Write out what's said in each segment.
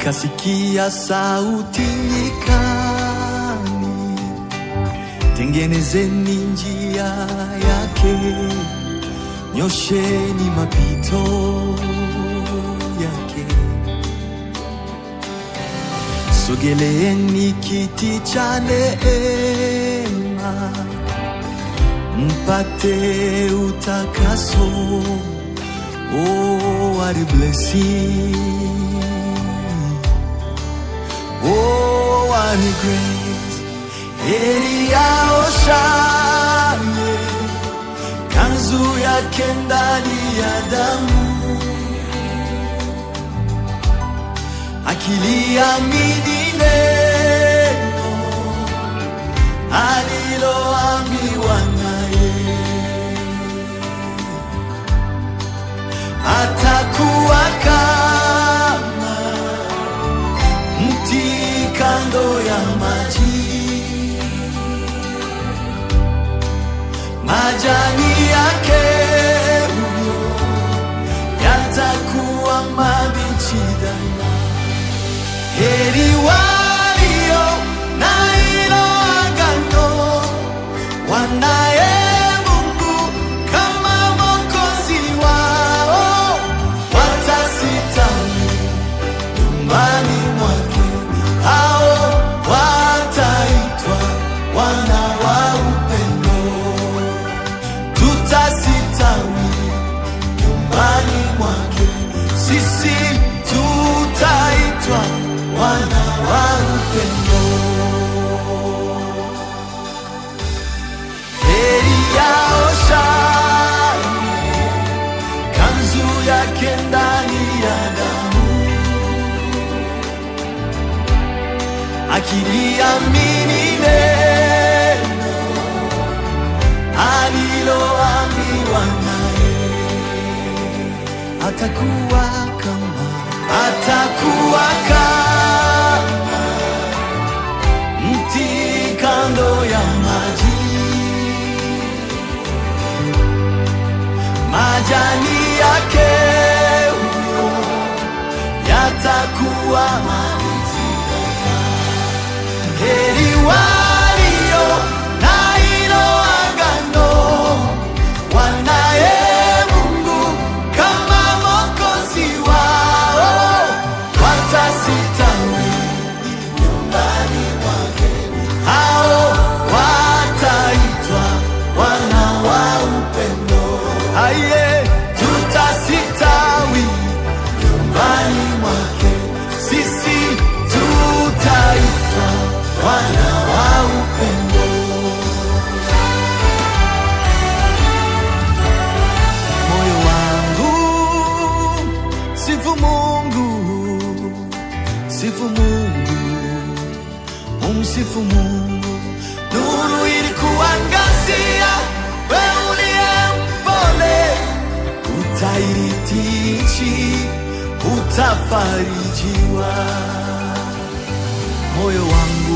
nikasikia sauti nyikani, tengenezeni njia yake, nyosheni mapito yake. Sogeleeni kiti cha neema, mpate utakaso. Oh, what a blessing. Oh, what a grace. Heri yao shane, kanzu yake ndani ya damu, akiliamini neno aliloambiwa naye, atakuwa kama mti kando ya maji, majani yake yatakuwa mabichi daima. Heri walio na hilo agano, wanaye Mungu kama Mwokozi wao, watasitawi nyumbani mwake, hao wataitwa wana wa upendo. Tutasitawi nyumbani mwake, sisi tutaitwa wana wa upendo. Heri yao shane, kanzu yake ndani ya damu, akiliamini neno aliloambiwa naye, atakuwa kama mti kando ya maji, majani yake huyo yatakuwa mabichi. Heri walio na hilo agano, wanaye Mungu kama Mwokozi wao, watasitawi nyumbani mwake, hao wataitwa wana wa upendo. Aye, tutasitawi nyumbani mwake, sisi tutaitwa wana wa upendo. Moyo wangu sifu Mungu, sifu Mungu, umsifu Mungu. Nuru ilikuangazia, wewe uliye mpole, utairithi nchi, utafarijiwa. Moyo wangu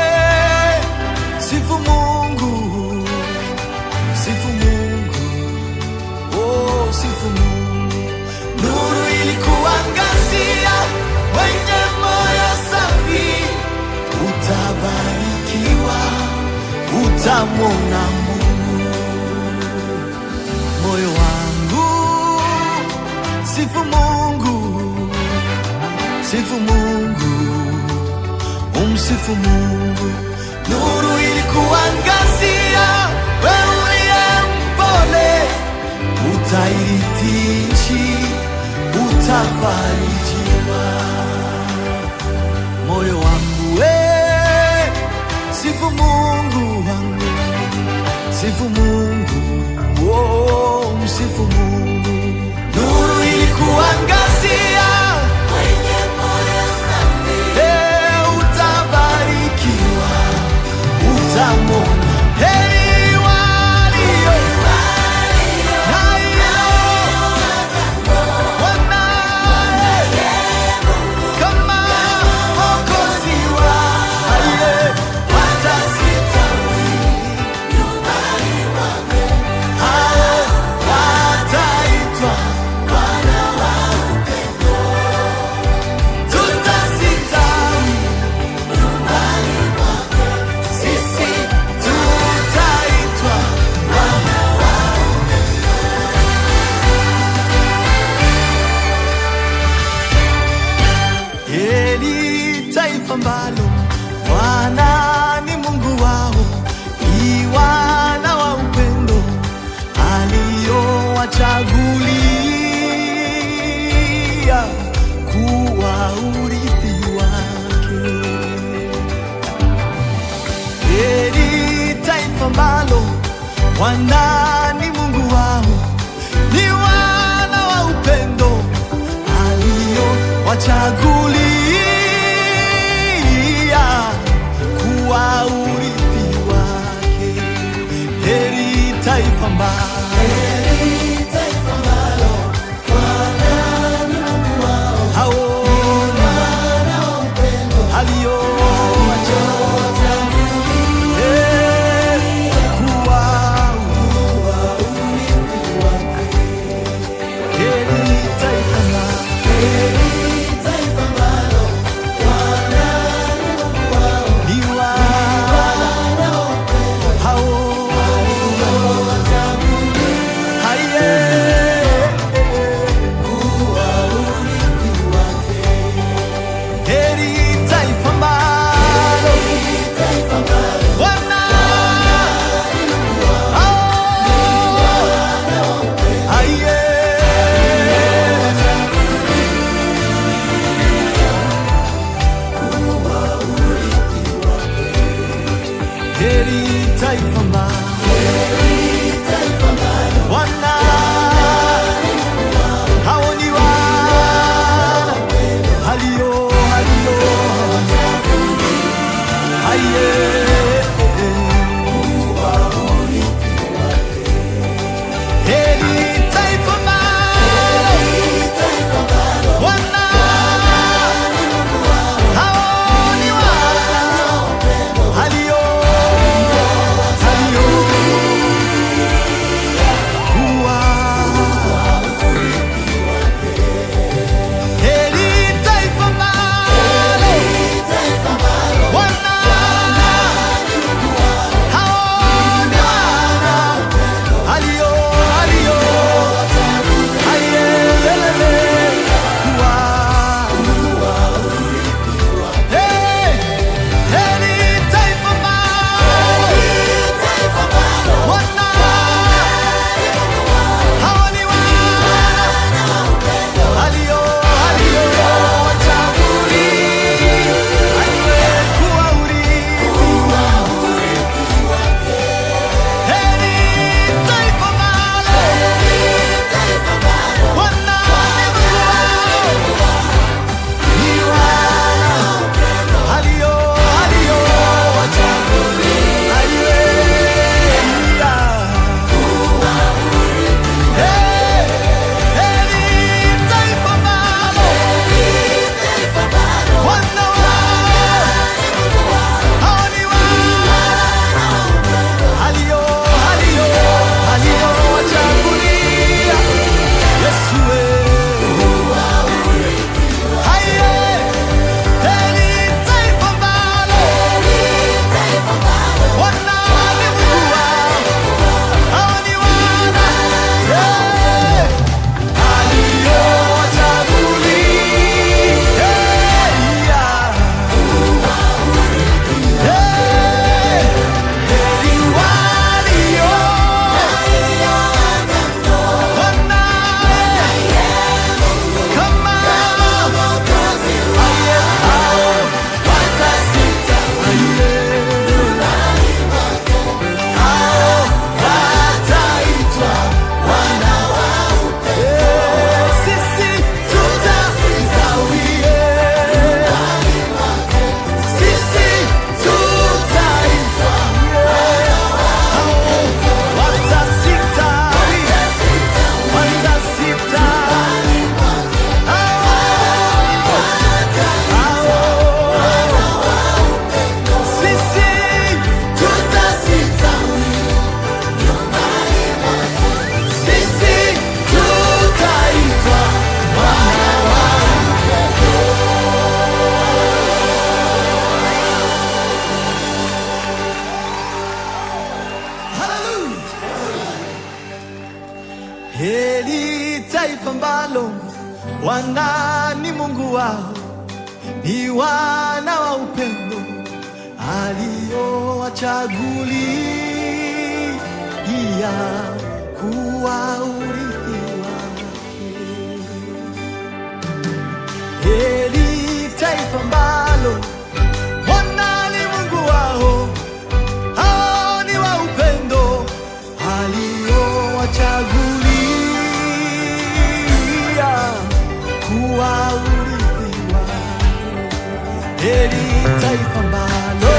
sifu Mungu, sifu Mungu, oh sifu Mungu. Nuru ilikuangazia, wenye moyo safi, utabarikiwa, utamwona Mungu. Moyo wangu sifu Mungu, sifu Mungu, umsifu Mungu. Nuru ilikuangazia, wewe uliye mpole, utairithi nchi, utafarijiwa. Moyo wangu sifu Mungu wangu, sifu Mungu, oh msifu Mungu. Nuru ilikuangazia, wenye moyo safi, utabarikiwa, utamwona. Heri walio na hilo wanaye kama Mwokozi wao, watasitawi nyumbani mwake, hao ambalo Bwana ni Mungu wao, ni wana wa upendo aliowachagulia kuwa urithi wake. Heri taifa ambalo Bwana ni Mungu wao, ni wana wa upendo aliowachagulia kuwa urithi wake. Heri taifa ambalo Bwana ni Mungu wao, ni wana wa upendo aliowachagulia kuwa urithi wake. Heri taifa ambalo Bwana ni Mungu wao, hao ni wa upendo aliowachagulia kuwa urithi wake. Heri taifa ambalo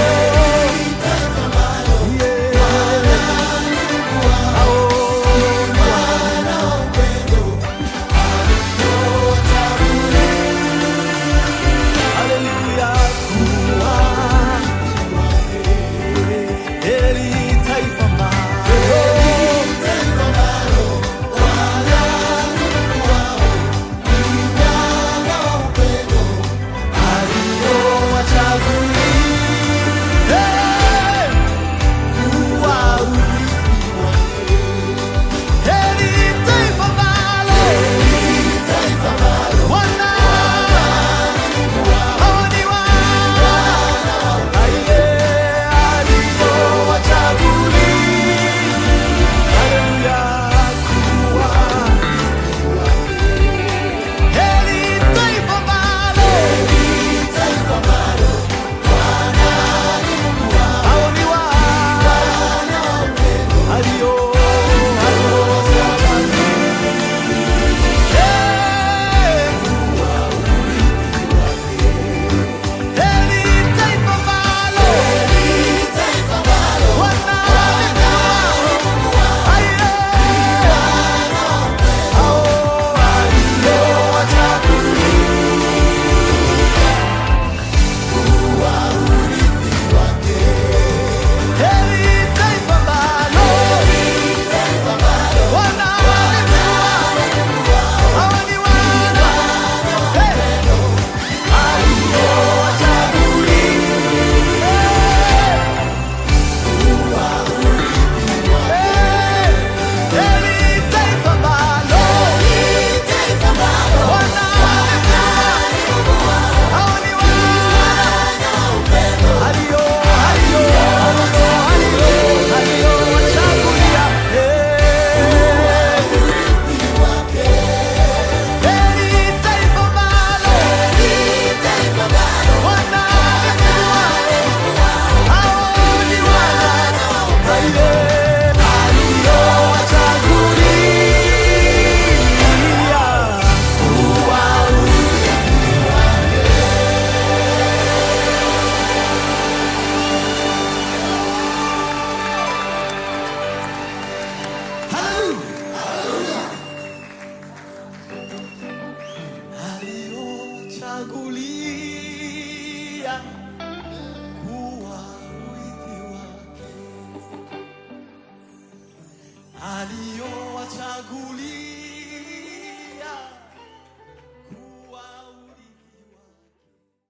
aliowachagulia kuwa urithi wake, aliowachagulia